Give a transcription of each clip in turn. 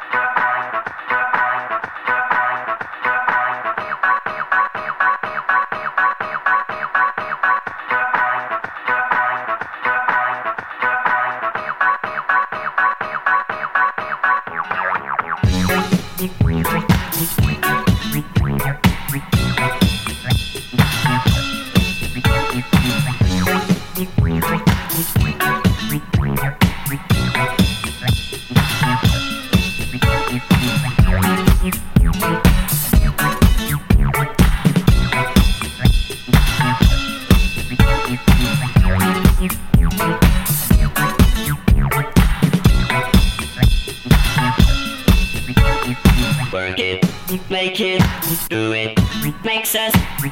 Work it, make it, do it, makes us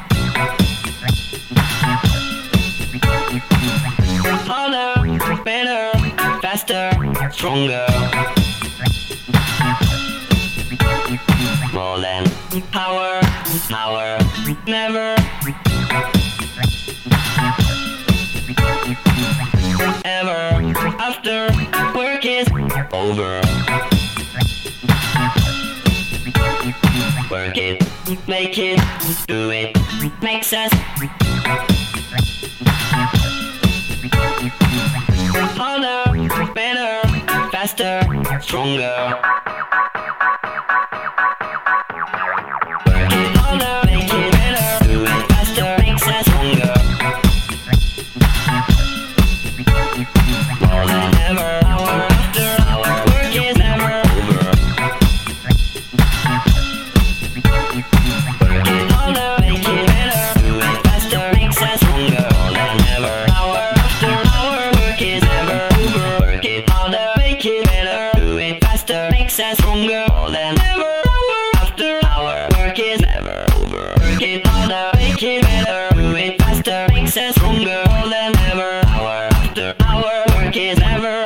harder, better, faster, stronger. More than power, power, never ever after work is over. Work it, make it, do it, makes us harder, better, faster, stronger. Work it harder, make it better, do it faster, makes us stronger. More than ever, hour after hour, work is never over. Work it harder, make it better, do it faster, makes us stronger. More than ever, hour after hour, work is never over. Work it harder, make it better, do it faster, makes us stronger. More than ever, hour after hour, work is never over. Work it harder, make it better, do it faster, makes us stronger. More than ever, hour after hour, work is never